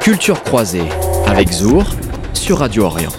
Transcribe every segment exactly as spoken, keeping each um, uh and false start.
Culture croisée avec Zour sur Radio Orient.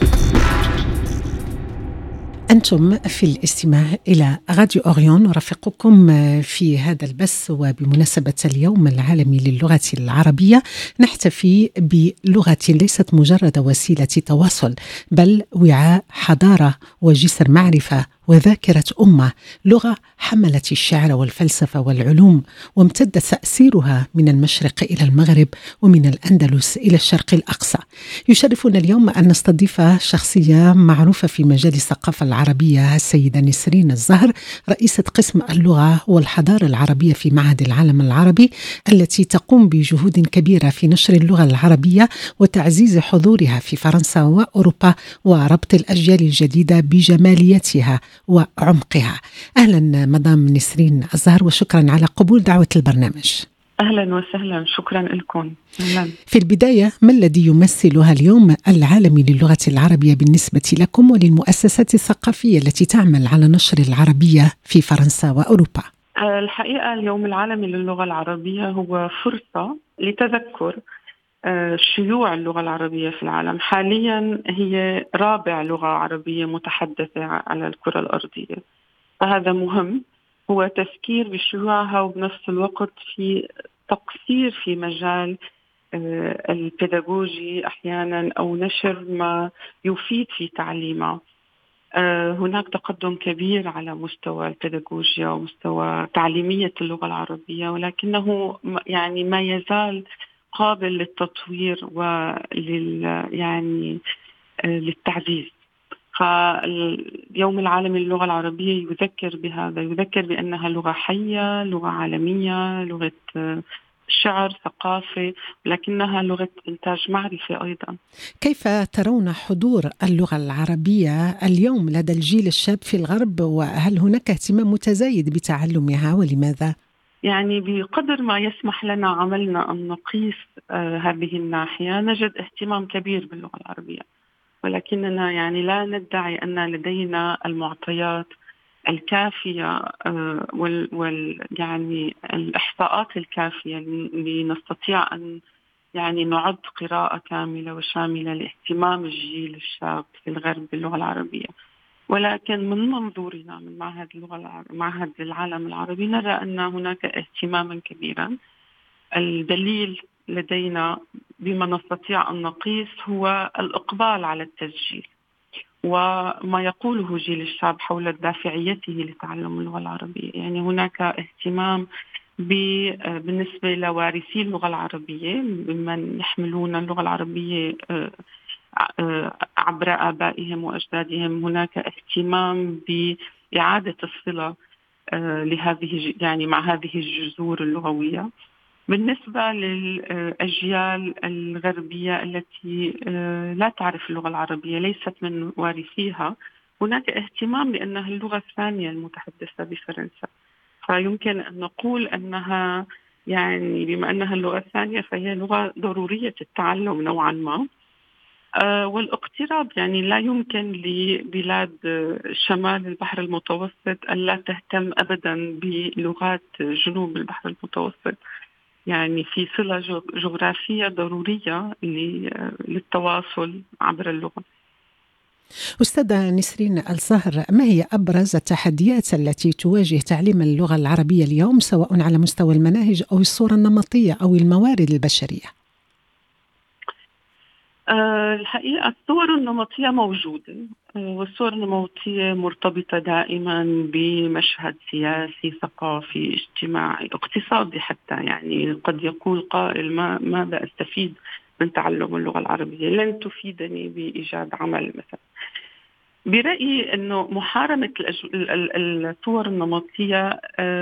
أنتم في الاستماع إلى راديو أوريون، نرافقكم في هذا البث. وبمناسبة اليوم العالمي للغة العربية نحتفي بلغة ليست مجرد وسيلة تواصل، بل وعاء حضارة وجسر معرفة وذاكرة أمة، لغة حملت الشعر والفلسفة والعلوم، وامتد تأثيرها من المشرق إلى المغرب ومن الأندلس إلى الشرق الأقصى. يشرفنا اليوم أن نستضيف شخصية معروفة في مجال الثقافة العربية، السيدة نسرين الزهر، رئيسة قسم اللغة والحضارة العربية في معهد العالم العربي، التي تقوم بجهود كبيرة في نشر اللغة العربية وتعزيز حضورها في فرنسا وأوروبا، وربط الأجيال الجديدة بجماليتها وعمقها. أهلا مدام نسرين الزهر، وشكرا على قبول دعوة البرنامج. أهلا وسهلا، شكرا لكم. أهلا. في البداية، ما الذي يمثلها اليوم العالمي للغة العربية بالنسبة لكم وللمؤسسات الثقافية التي تعمل على نشر العربية في فرنسا وأوروبا؟ الحقيقة اليوم العالمي للغة العربية هو فرصة لتذكر شيوع اللغة العربية في العالم. حاليا هي رابع لغة عربية متحدثة على الكرة الأرضية، فهذا مهم، هو تذكير بشيوعها وبنفس الوقت في تقصير في مجال البيداغوجي أحيانا أو نشر ما يفيد في تعليمها. هناك تقدم كبير على مستوى البيداغوجيا ومستوى تعليمية اللغة العربية، ولكنه يعني ما يزال قابل للتطوير ولل يعني للتعزيز. فاليوم العالمي للغة العربية يذكر بهذا، يذكر بأنها لغة حية، لغة عالمية، لغة شعر، ثقافة، لكنها لغة إنتاج معرفة أيضا. كيف ترون حضور اللغة العربية اليوم لدى الجيل الشاب في الغرب، وهل هناك اهتمام متزايد بتعلمها ولماذا؟ يعني بقدر ما يسمح لنا عملنا أن نقيس آه هذه الناحية، نجد اهتمام كبير باللغة العربية، ولكننا يعني لا ندعي أن لدينا المعطيات الكافية آه وال, وال يعني الإحصاءات الكافية لنستطيع أن يعني نعد قراءة كاملة وشاملة لاهتمام الجيل الشاب في الغرب باللغة العربية. ولكن من منظورنا من معهد اللغة العربية، معهد العالم العربي، نرى أن هناك اهتماما كبيرا. الدليل لدينا بما نستطيع أن نقيس هو الإقبال على التسجيل وما يقوله جيل الشاب حول دافعيته لتعلم اللغة العربية. يعني هناك اهتمام بالنسبة لوارثي اللغة العربية، ممن يحملون اللغة العربية عبر آبائهم وأجدادهم. هناك اهتمام بإعادة الصلة لهذه يعني مع هذه الجذور اللغوية. بالنسبة للأجيال الغربية التي لا تعرف اللغة العربية، ليست من وارثيها، هناك اهتمام بأنها اللغة الثانية المتحدثة بفرنسا، فيمكن أن نقول أنها يعني بما أنها اللغة الثانية فهي لغة ضرورية التعلم نوعا ما. أه والاقتراب، يعني لا يمكن لبلاد شمال البحر المتوسط ألا تهتم أبدا بلغات جنوب البحر المتوسط، يعني في صلة جغرافية ضرورية للتواصل عبر اللغة. أستاذة نسرين الزهر، ما هي أبرز التحديات التي تواجه تعليم اللغة العربية اليوم، سواء على مستوى المناهج أو الصورة النمطية أو الموارد البشرية؟ أه الحقيقة الصور النمطية موجودة، أه والصور النمطية مرتبطة دائما بمشهد سياسي، ثقافي، اجتماعي، اقتصادي حتى. يعني قد يقول قائل ما ماذا أستفيد من تعلم اللغة العربية؟ لن تفيدني بإيجاد عمل مثلا. برأيي أنه محاربة الصور النمطية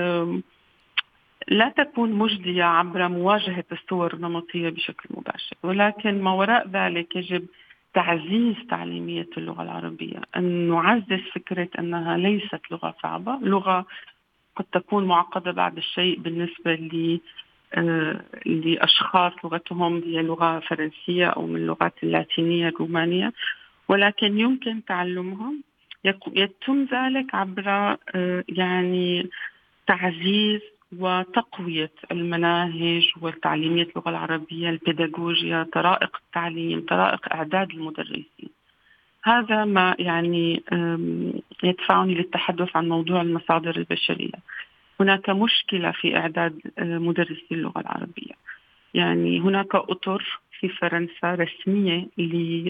لا تكون مجدية عبر مواجهة الصور النمطية بشكل مباشر، ولكن ما وراء ذلك يجب تعزيز تعليمية اللغة العربية، أن نعزز فكرة أنها ليست لغة صعبة، لغة قد تكون معقدة بعض الشيء بالنسبة لي لأشخاص لغتهم هي لغة فرنسية أو من اللغات اللاتينية الرومانية، ولكن يمكن تعلمها. يتم ذلك عبر يعني تعزيز وتقوية المناهج والتعليمية اللغة العربية، البيداغوجيا، طرائق التعليم، طرائق إعداد المدرسين. هذا ما يعني يدفعني للتحدث عن موضوع المصادر البشرية. هناك مشكلة في إعداد مدرسي اللغة العربية. يعني هناك أطر في فرنسا رسمية ل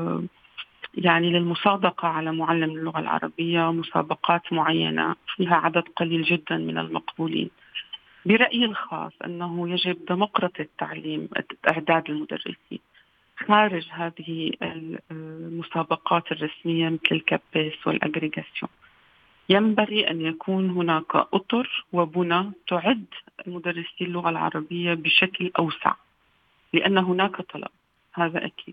يعني للمصادقة على معلم اللغة العربية، مسابقات معينة فيها عدد قليل جدا من المقبولين. برأيي الخاص أنه يجب ديمقراطية التعليم، إعداد المدرسين خارج هذه المسابقات الرسمية مثل الكابيس والأجريجاسيون. ينبغي أن يكون هناك أطر وبنى تعد مدرسي اللغة العربية بشكل أوسع، لأن هناك طلب، هذا أكيد،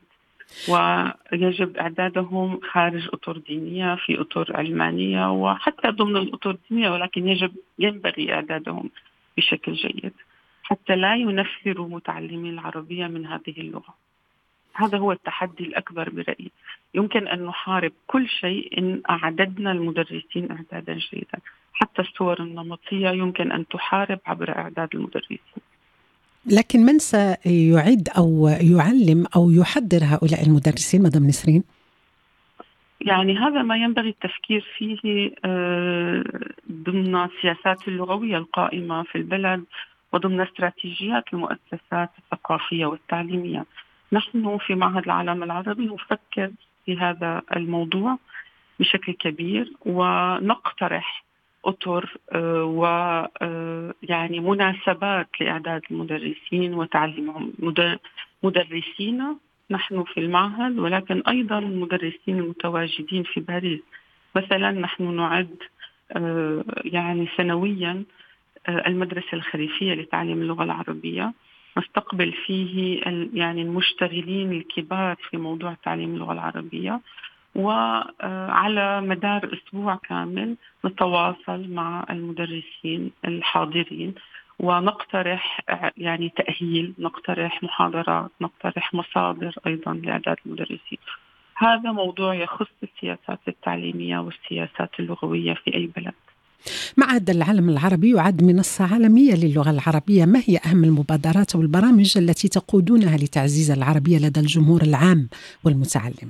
ويجب إعدادهم خارج أطر دينية، في أطر علمانية وحتى ضمن الأطر الدينية، ولكن يجب ينبغي إعدادهم بشكل جيد حتى لا ينفروا متعلمي العربية من هذه اللغة. هذا هو التحدي الأكبر برأيي. يمكن أن نحارب كل شيء إن أعددنا المدرسين إعدادا جيدا. حتى الصور النمطية يمكن أن تحارب عبر إعداد المدرسين. لكن من سيعد أو يعلم أو يحضر هؤلاء المدرسين مدام نسرين؟ يعني هذا ما ينبغي التفكير فيه ضمن السياسات اللغوية القائمة في البلد وضمن استراتيجيات المؤسسات الثقافية والتعليمية. نحن في معهد العالم العربي نفكر في هذا الموضوع بشكل كبير ونقترح أطر ويعني مناسبات لإعداد المدرسين وتعليمهم. مدرسين نحن في المعهد، ولكن أيضا المدرسين المتواجدين في باريس. مثلا نحن نعد يعني سنويا المدرسة الخريفية لتعليم اللغة العربية، نستقبل فيه يعني المشتغلين الكبار في موضوع تعليم اللغة العربية، وعلى مدار أسبوع كامل نتواصل مع المدرسين الحاضرين ونقترح يعني تأهيل، نقترح محاضرات، نقترح مصادر أيضا لإعداد المدرسين. هذا موضوع يخص السياسات التعليمية والسياسات اللغوية في أي بلد. معهد العالم العربي يعد منصة عالمية للغة العربية. ما هي أهم المبادرات والبرامج التي تقودونها لتعزيز العربية لدى الجمهور العام والمتعلم؟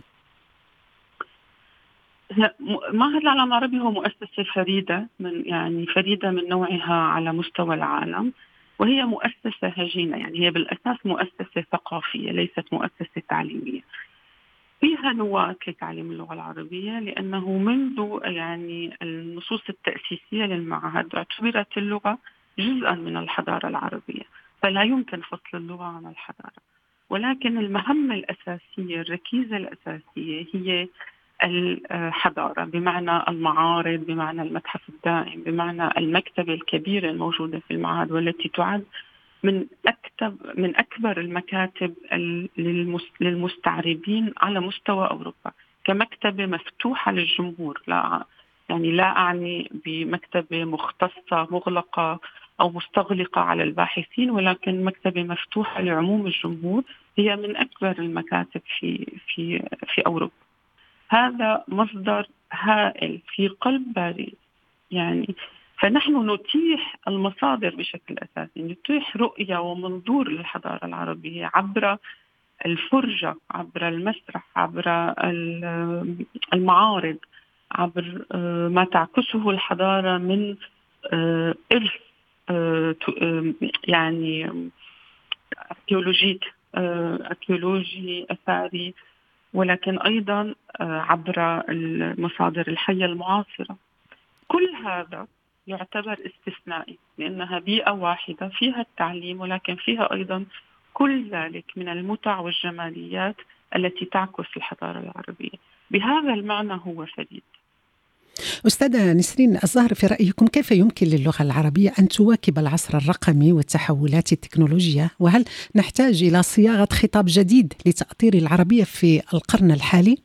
معهد العالم العربي هو مؤسسة فريدة من يعني فريدة من نوعها على مستوى العالم، وهي مؤسسة هجينة. يعني هي بالأساس مؤسسة ثقافية ليست مؤسسة تعليمية. فيها نواة لتعليم اللغة العربية، لأنه منذ يعني النصوص التأسيسية للمعهد اعتبرت اللغة جزءا من الحضارة العربية، فلا يمكن فصل اللغة عن الحضارة. ولكن المهمة الأساسية، الركيزة الأساسية هي الحضارة، بمعنى المعارض، بمعنى المتحف الدائم، بمعنى المكتبة الكبيرة الموجودة في المعهد، والتي تعد من أكتب من أكبر المكاتب للمستعربين على مستوى أوروبا، كمكتبة مفتوحة للجمهور. لا يعني لا أعني بمكتبة مختصة مغلقة أو مستغلقة على الباحثين، ولكن مكتبة مفتوحة لعموم الجمهور. هي من أكبر المكاتب في في في أوروبا. هذا مصدر هائل في قلب باريس. يعني فنحن نتيح المصادر بشكل أساسي، نتيح رؤية ومنظور للحضارة العربية عبر الفرجة، عبر المسرح، عبر المعارض، عبر ما تعكسه الحضارة من إرث يعني أركيولوجيك أركيولوجي أثري، ولكن أيضا عبر المصادر الحية المعاصرة. كل هذا يعتبر استثنائي، لأنها بيئة واحدة فيها التعليم، ولكن فيها أيضا كل ذلك من المتع والجماليات التي تعكس الحضارة العربية. بهذا المعنى هو فريد. أستاذة نسرين الزهر، في رأيكم كيف يمكن للغة العربية أن تواكب العصر الرقمي والتحولات التكنولوجية؟ وهل نحتاج إلى صياغة خطاب جديد لتأطير العربية في القرن الحالي؟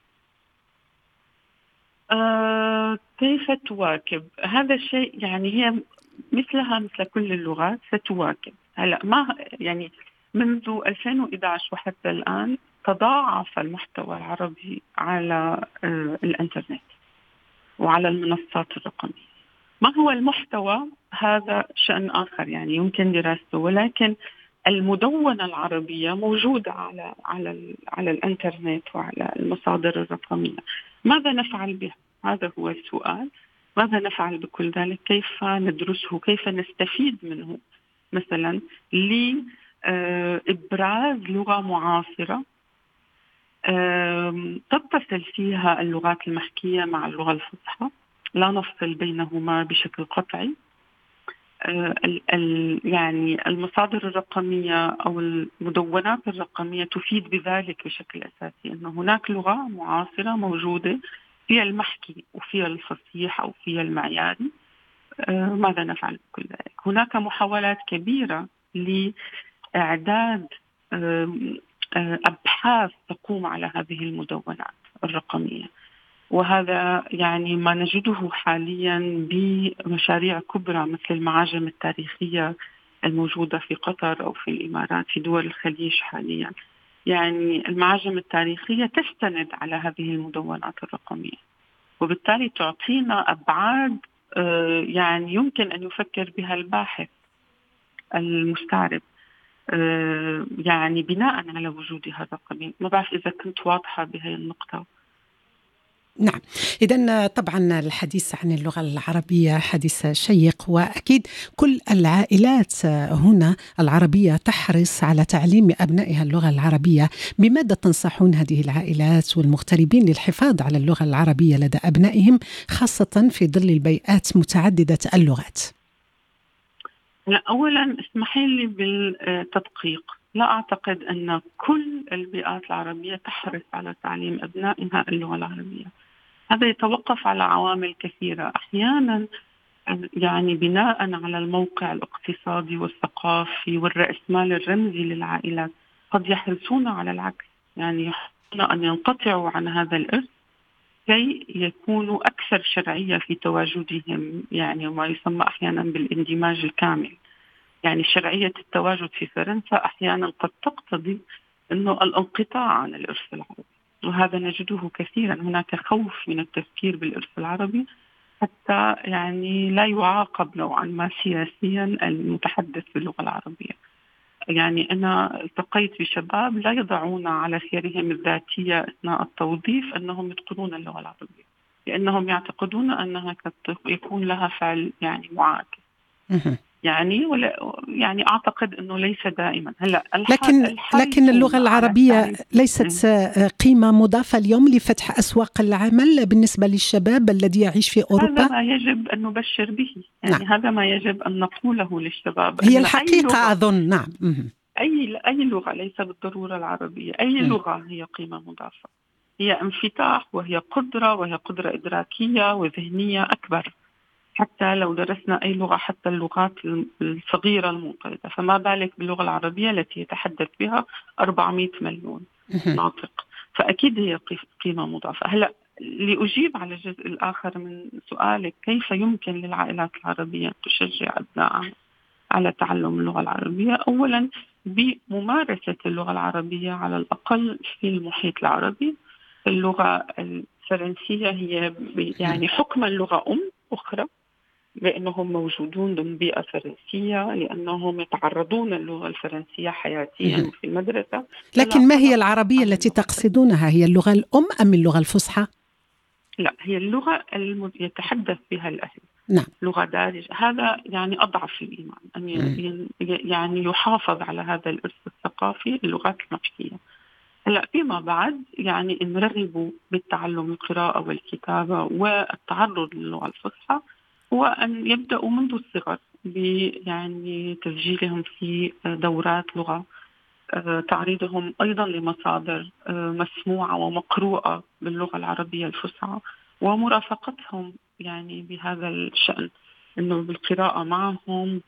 آه، كيف تواكب هذا الشيء؟ يعني هي مثلها مثل كل اللغات ستواكب. هلا ما يعني منذ ألفين وإحدى عشر وحتى الآن تضاعف المحتوى العربي على آه الإنترنت وعلى المنصات الرقمية. ما هو المحتوى هذا شأن آخر يعني يمكن دراسته، ولكن المدونة العربية موجودة على على ال على الإنترنت وعلى المصادر الرقمية. ماذا نفعل بها؟ هذا هو السؤال. ماذا نفعل بكل ذلك؟ كيف ندرسه؟ كيف نستفيد منه؟ مثلا لإبراز لغة معاصرة تتصل فيها اللغات المحكية مع اللغة الفصحى، لا نفصل بينهما بشكل قطعي. ال ال يعني المصادر الرقمية أو المدونات الرقمية تفيد بذلك بشكل أساسي، أن هناك لغة معاصرة موجودة فيها المحكي وفيها الفصيح أو فيها المعياري. آه ماذا نفعل بكل ذلك؟ هناك محاولات كبيرة لإعداد آه آه أبحاث تقوم على هذه المدونات الرقمية، وهذا يعني ما نجده حاليا بمشاريع كبرى مثل المعاجم التاريخية الموجودة في قطر أو في الإمارات في دول الخليج حاليا. يعني المعاجم التاريخية تستند على هذه المدونات الرقمية، وبالتالي تعطينا أبعاد يعني يمكن أن يفكر بها الباحث المستعرب يعني بناء على وجودها الرقمي. ما بعرف إذا كنت واضحة بهذه النقطة. نعم، إذن طبعا الحديث عن اللغة العربية حديث شيق، وأكيد كل العائلات هنا العربية تحرص على تعليم أبنائها اللغة العربية. بماذا تنصحون هذه العائلات والمغتربين للحفاظ على اللغة العربية لدى أبنائهم، خاصة في ظل البيئات متعددة اللغات؟ لا، أولا اسمحي لي بالتدقيق. لا أعتقد أن كل البيئات العربية تحرص على تعليم أبنائها اللغة العربية. هذا يتوقف على عوامل كثيرة. أحيانا يعني بناء على الموقع الاقتصادي والثقافي والرأسمال الرمزي للعائلات قد يحرصون على العكس، يعني يحرصون أن ينقطعوا عن هذا الإرث كي يكونوا أكثر شرعية في تواجدهم، يعني ما يسمى أحيانا بالاندماج الكامل. يعني شرعية التواجد في فرنسا أحيانا قد تقتضي أنه الانقطاع عن الإرث العربي، وهذا نجده كثيرا. هناك خوف من التفكير بالإرث العربي حتى يعني لا يعاقب نوعا ما سياسيا المتحدث باللغة العربية. يعني أنا التقيت بشباب لا يضعون على سيرهم الذاتية أثناء التوظيف أنهم يتقنون اللغة العربية، لأنهم يعتقدون أنها قد يكون لها فعل يعني معاكس. يعني ولا يعني أعتقد أنه ليس دائما. هلا لكن لكن اللغة العربية ليست قيمة مضافة اليوم لفتح أسواق العمل بالنسبة للشباب الذي يعيش في أوروبا؟ هذا ما يجب أن نبشر به، يعني نعم. هذا ما يجب أن نقوله للشباب. هي الحقيقة أظن. نعم. أي أي لغة ليس بالضرورة العربية، أي لغة هي قيمة مضافة، هي انفتاح وهي قدرة وهي قدرة إدراكية وذهنية أكبر. حتى لو درسنا أي لغة، حتى اللغات الصغيرة المنقرضة، فما بالك باللغة العربية التي يتحدث بها أربعمائة مليون ناطق، فأكيد هي قيمة مضافة. هلأ لأجيب على الجزء الآخر من سؤالك، كيف يمكن للعائلات العربية أن تشجع أبنائها على تعلم اللغة العربية؟ أولا بممارسة اللغة العربية على الأقل في المحيط العربي. اللغة الفرنسية هي يعني حكما لغة أم أخرى، لأنهم موجودون ضمن بيئة فرنسية، لأنهم يتعرضون للغة الفرنسية حياتيا في المدرسة. لكن ما هي العربية التي تقصدونها؟ هي اللغة الأم أم اللغة الفصحى؟ لا، هي اللغة التي يتحدث بها الأهل. نعم. لغة دارجة. هذا يعني أضعف الإيمان أن يعني يحافظ على هذا الإرث الثقافي اللغات المحكية. هلا فيما بعد يعني إن رغبوا بالتعلم القراءة والكتابة والتعرض للغة الفصحى، وأن يبدأوا منذ الصغر يعني تسجيلهم في دورات لغة، تعريضهم أيضا لمصادر مسموعة ومقروءة باللغة العربية الفصحى، ومرافقتهم يعني بهذا الشأن، إنه بالقراءة معهم،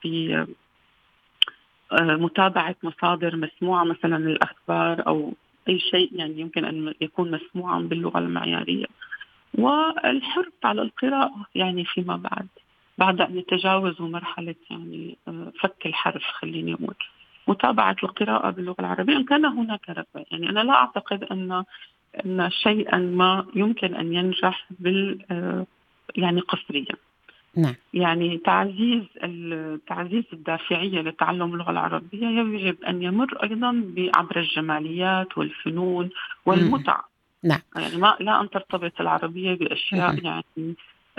بمتابعة مصادر مسموعة مثلا الأخبار أو أي شيء يعني يمكن أن يكون مسموعا باللغة المعيارية، والحرص على القراءة يعني فيما بعد بعد أن يتجاوزوا مرحلة يعني فك الحرف، خليني أقول متابعة القراءة باللغة العربية إن كان هناك رغبة. يعني أنا لا أعتقد أن أن شيئا ما يمكن أن ينجح بال يعني قصريا. نعم. يعني تعزيز تعزيز الدافعية لتعلم اللغة العربية يجب أن يمر أيضا عبر الجماليات والفنون والمتع. نعم. يعني ما لا أن ترتبط العربية بأشياء يعني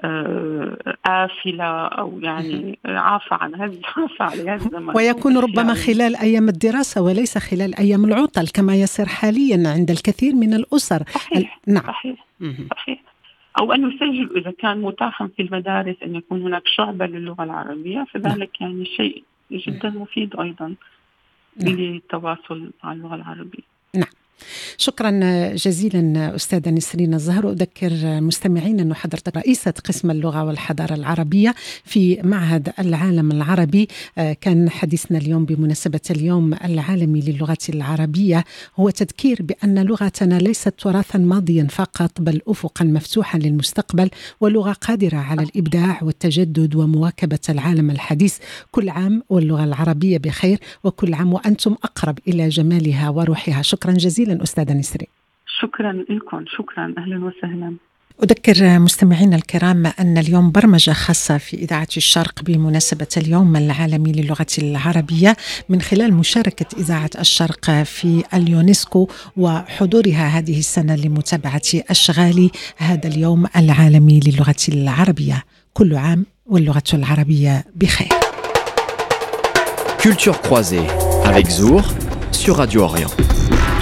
آفلة أو يعني عافى عن هذا عافى على الزمن، ويكون ربما خلال أيام الدراسة وليس خلال أيام العطل كما يصير حاليا عند الكثير من الأسر. صحيح. ال... نعم. صحيح. صحيح. أو أن يسجل إذا كان متاحا في المدارس أن يكون هناك شعبة للغة العربية، فذلك نعم. يعني شيء جدا مفيد أيضا نعم. للتواصل مع اللغة العربية. نعم. شكرا جزيلا أستاذة نسرين الزهر. أذكر مستمعين أنه حضرتك رئيسة قسم اللغة والحضارة العربية في معهد العالم العربي. كان حديثنا اليوم بمناسبة اليوم العالمي للغة العربية هو تذكير بأن لغتنا ليست تراثا ماضيا فقط، بل أفقا مفتوحا للمستقبل، ولغة قادرة على الإبداع والتجدد ومواكبة العالم الحديث. كل عام واللغة العربية بخير، وكل عام وأنتم أقرب إلى جمالها وروحها. شكرا جزيلا أستاذة نسرين. شكرا لكم. شكرا. أهلا وسهلا. أذكر مستمعينا الكرام أن اليوم برمجة خاصة في إذاعة الشرق بمناسبة اليوم العالمي للغة العربية من خلال مشاركة إذاعة الشرق في اليونسكو وحضورها هذه السنة لمتابعة أشغال هذا اليوم العالمي للغة العربية. كل عام واللغة العربية بخير. Culture croisée avec Zour sur Radio Orient.